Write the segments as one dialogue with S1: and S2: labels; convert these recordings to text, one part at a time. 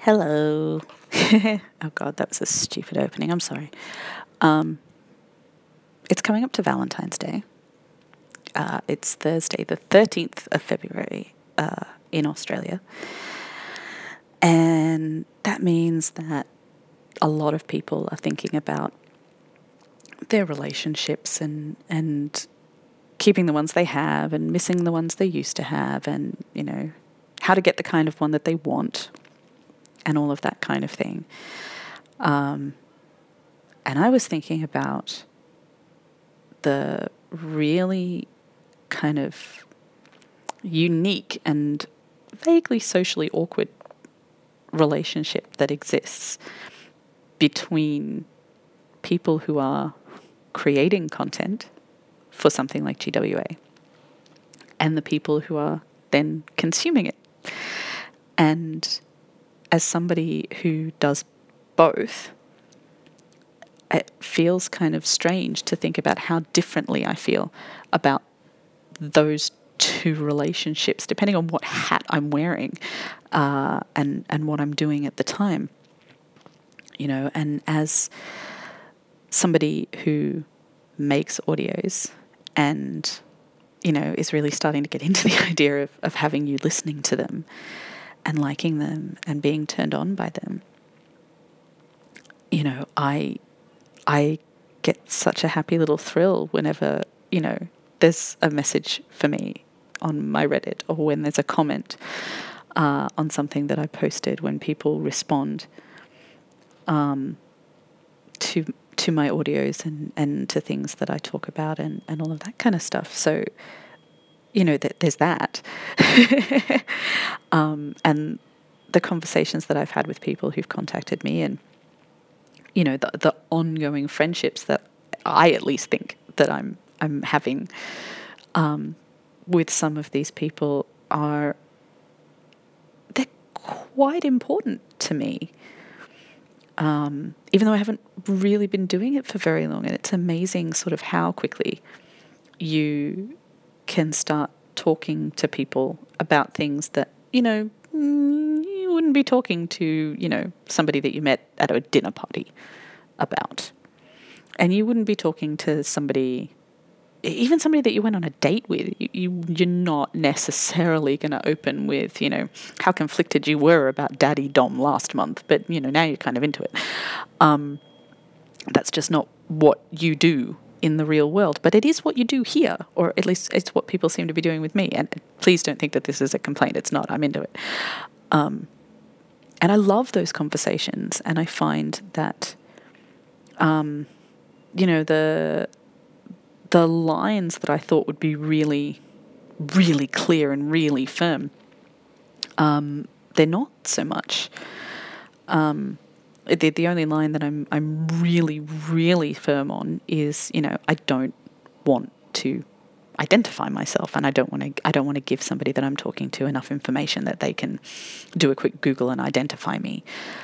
S1: Hello. Oh God, that was a stupid opening. I'm sorry. It's coming up to Valentine's Day. It's Thursday, the 13th of February in Australia. And that means that a lot of people are thinking about their relationships and keeping the ones they have and missing the ones they used to have, and, you know, how to get the kind of one that they want and all of that kind of thing. And I was thinking about the really kind of unique and vaguely socially awkward relationship that exists between people who are creating content for something like GWA and the people who are then consuming it. And as somebody who does both, it feels kind of strange to think about how differently I feel about those two relationships, depending on what hat I'm wearing and what I'm doing at the time. You know, and as somebody who makes audios and, you know, is really starting to get into the idea of having you listening to them and liking them and being turned on by them, you know, I get such a happy little thrill whenever, you know, there's a message for me on my Reddit, or when there's a comment on something that I posted, when people respond to my audios and to things that I talk about and all of that kind of stuff. So, you know, there's that. And the conversations that I've had with people who've contacted me, and, you know, the ongoing friendships that I at least think that I'm having with some of these people they're quite important to me. Even though I haven't really been doing it for very long, and it's amazing sort of how quickly you can start talking to people about things that, you know, you wouldn't be talking to, you know, somebody that you met at a dinner party about. And you wouldn't be talking to somebody, even somebody that you went on a date with. You're not necessarily going to open with, you know, how conflicted you were about Daddy Dom last month, but, you know, now you're kind of into it. That's just not what you do in the real world, but it is what you do here, or at least it's what people seem to be doing with me. And please don't think that this is a complaint. It's not. I'm into it. And I love those conversations, and I find that, you know, the lines that I thought would be really, really clear and really firm, they're not so much. The only line that I'm really, really firm on is, you know, I don't want to identify myself, and I don't want to give somebody that I'm talking to enough information that they can do a quick Google and identify me.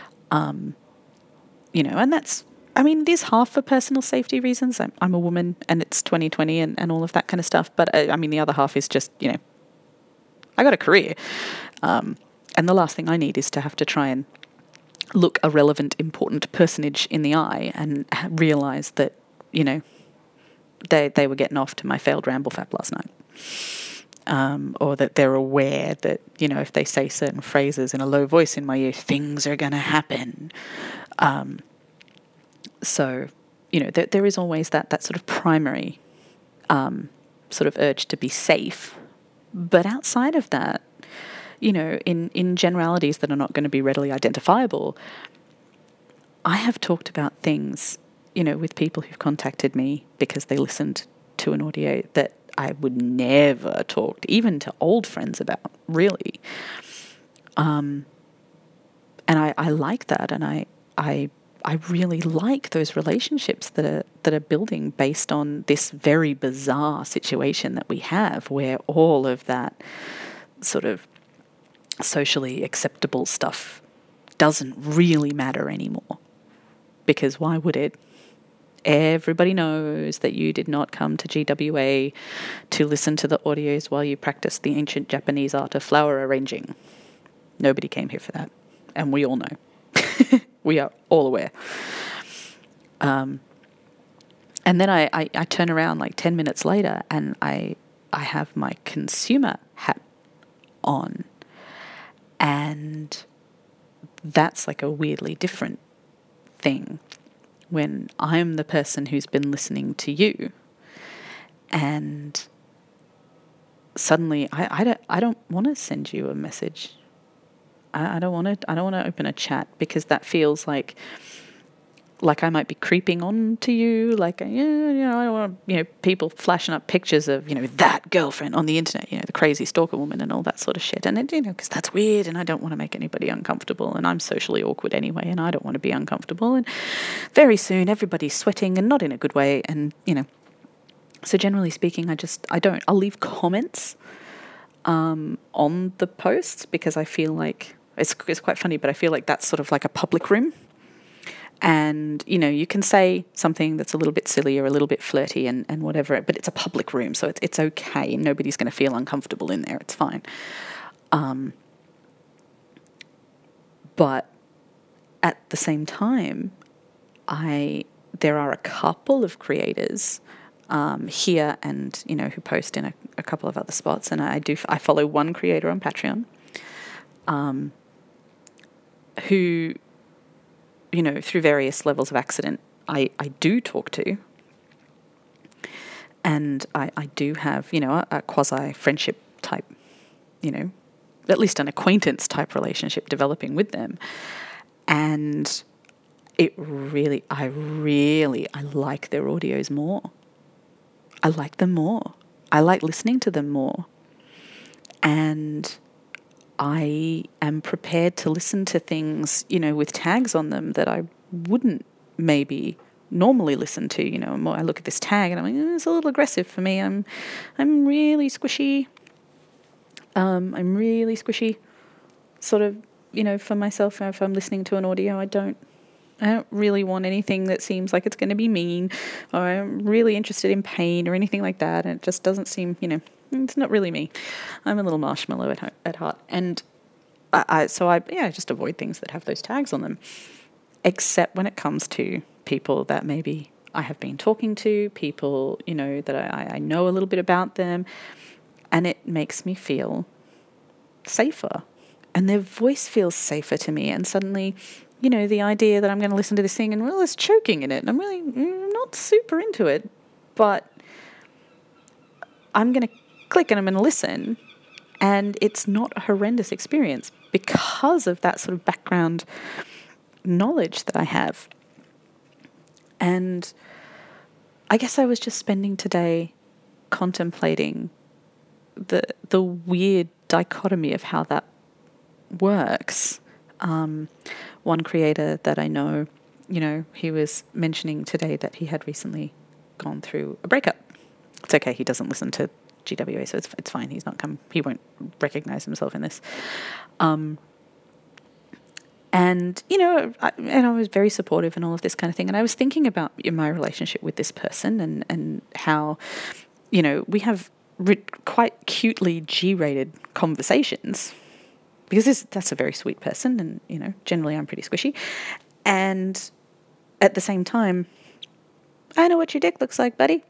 S1: You know, and that's, I mean, it is half for personal safety reasons. I'm a woman, and it's 2020 and all of that kind of stuff. But I mean, the other half is just, you know, I got a career. And the last thing I need is to have to try and look a relevant, important personage in the eye and realize that, you know, they were getting off to my failed ramble fap last night. Or that they're aware that, you know, if they say certain phrases in a low voice in my ear, things are going to happen. So, you know, there is always that sort of primary sort of urge to be safe. But outside of that, you know, in generalities that are not going to be readily identifiable, I have talked about things, you know, with people who've contacted me because they listened to an audio that I would never talk even to old friends about, really. And I like that, and I really like those relationships that are building based on this very bizarre situation that we have, where all of that sort of socially acceptable stuff doesn't really matter anymore. Because why would it? Everybody knows that you did not come to GWA to listen to the audios while you practiced the ancient Japanese art of flower arranging. Nobody came here for that. and we all know. We are all aware. And then I turn around like 10 minutes later and I have my consumer hat on. And that's like a weirdly different thing when I'm the person who's been listening to you. And suddenly I don't want to send you a message. I don't want to open a chat because that feels like I might be creeping on to you, like, I don't want, people flashing up pictures of, that girlfriend on the internet, the crazy stalker woman and all that sort of shit. And, because that's weird and I don't want to make anybody uncomfortable and I'm socially awkward anyway and I don't want to be uncomfortable. And very soon everybody's sweating and not in a good way. And, so generally speaking, I'll leave comments on the posts because I feel like, it's quite funny, but I feel like that's sort of like a public room. And, you can say something that's a little bit silly or a little bit flirty and whatever, but it's a public room, so it's okay. Nobody's going to feel uncomfortable in there. It's fine. But at the same time, there are a couple of creators here and, who post in a couple of other spots. And I follow one creator on Patreon who, through various levels of accident, I do talk to. And I do have, a quasi-friendship type, at least an acquaintance type relationship developing with them. And I like their audios more. I like them more. I like listening to them more. And I am prepared to listen to things, with tags on them that I wouldn't maybe normally listen to. I look at this tag and I'm like, it's a little aggressive for me. I'm really squishy. I'm really squishy, sort of, for myself. If I'm listening to an audio, I don't really want anything that seems like it's going to be mean, or I'm really interested in pain or anything like that. And it just doesn't seem, it's not really me. I'm a little marshmallow at heart. And I just avoid things that have those tags on them, except when it comes to people that maybe I have been talking to, people, that I know a little bit about them, and it makes me feel safer. And their voice feels safer to me. And suddenly, the idea that I'm going to listen to this thing and, well, there's choking in it, and I'm really not super into it, but I'm going to click and I'm going to listen, and it's not a horrendous experience because of that sort of background knowledge that I have. And I guess I was just spending today contemplating the weird dichotomy of how that works. One creator that I know, he was mentioning today that he had recently gone through a breakup. It's okay, he doesn't listen to GWA, so it's fine. He won't recognize himself in this. And I was very supportive and all of this kind of thing. And I was thinking about my relationship with this person and how, we have quite cutely G-rated conversations, because that's a very sweet person, and, generally I'm pretty squishy. And at the same time, I know what your dick looks like, buddy.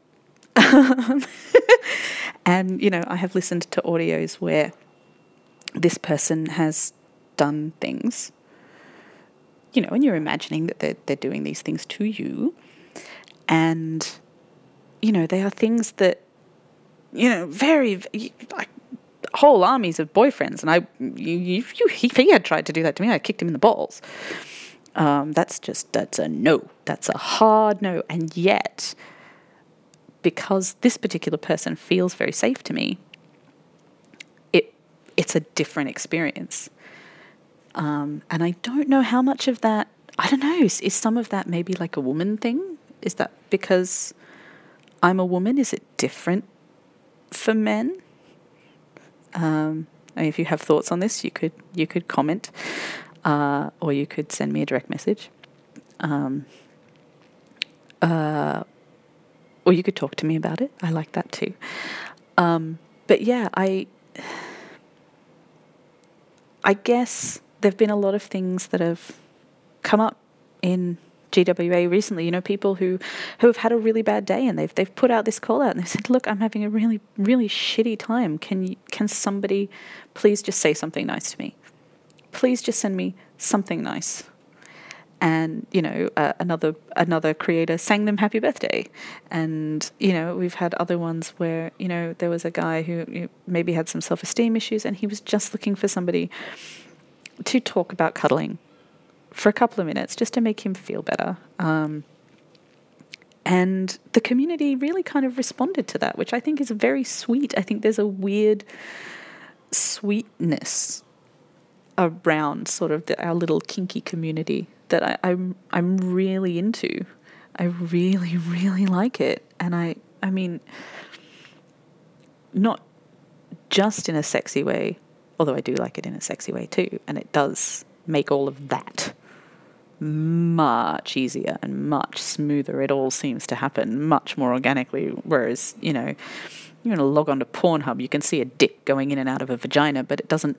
S1: And, I have listened to audios where this person has done things, and you're imagining that they're doing these things to you. And, they are things that, very, like, whole armies of boyfriends. And if he had tried to do that to me, I kicked him in the balls. That's a no. That's a hard no. And yet, because this particular person feels very safe to me, it's a different experience. And I don't know how much of that, I don't know, is some of that maybe like a woman thing? Is that because I'm a woman? Is it different for men? If you have thoughts on this, you could comment, or you could send me a direct message. Or you could talk to me about it. I like that too. But yeah, I guess there've been a lot of things that have come up in GWA recently, people who have had a really bad day, and they've put out this call out and they said, look, I'm having a really, really shitty time. Can somebody please just say something nice to me? Please just send me something nice. And, another creator sang them happy birthday. And, we've had other ones where, there was a guy who maybe had some self-esteem issues, and he was just looking for somebody to talk about cuddling for a couple of minutes just to make him feel better. And the community really kind of responded to that, which I think is very sweet. I think there's a weird sweetness around sort of our little kinky community that I'm really into. I really, really like it. And I mean, not just in a sexy way, although I do like it in a sexy way too, and it does make all of that much easier and much smoother. It all seems to happen much more organically, whereas, you're going to log on to Pornhub, you can see a dick going in and out of a vagina, but it doesn't...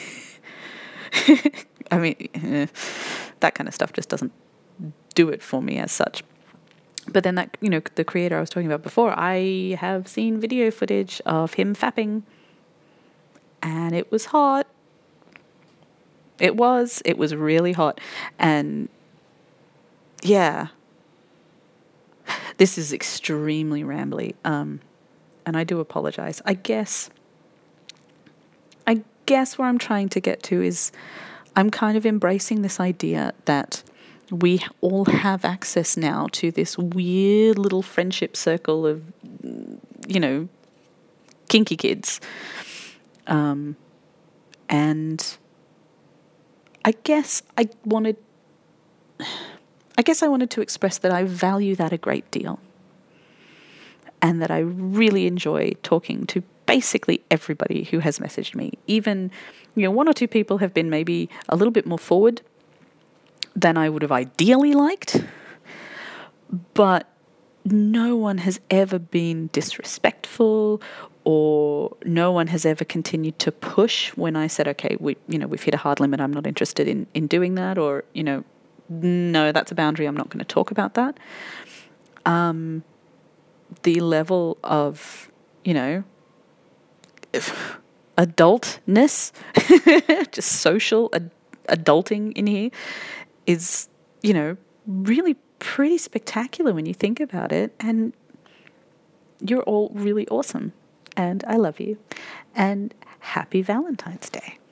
S1: I mean, that kind of stuff just doesn't do it for me as such. But then that, the creator I was talking about before, I have seen video footage of him fapping, and it was hot. It was really hot. And yeah, this is extremely rambly. And I do apologize. I guess where I'm trying to get to is I'm kind of embracing this idea that we all have access now to this weird little friendship circle of, kinky kids. And I guess I wanted to express that I value that a great deal, and that I really enjoy talking to basically everybody who has messaged me. Even, one or two people have been maybe a little bit more forward than I would have ideally liked, but no one has ever been disrespectful, or no one has ever continued to push when I said, okay, we've hit a hard limit, I'm not interested in doing that, or, no, that's a boundary, I'm not going to talk about that. The level of, adultness, just social adulting in here is, really pretty spectacular when you think about it. And you're all really awesome. And I love you. And happy Valentine's Day.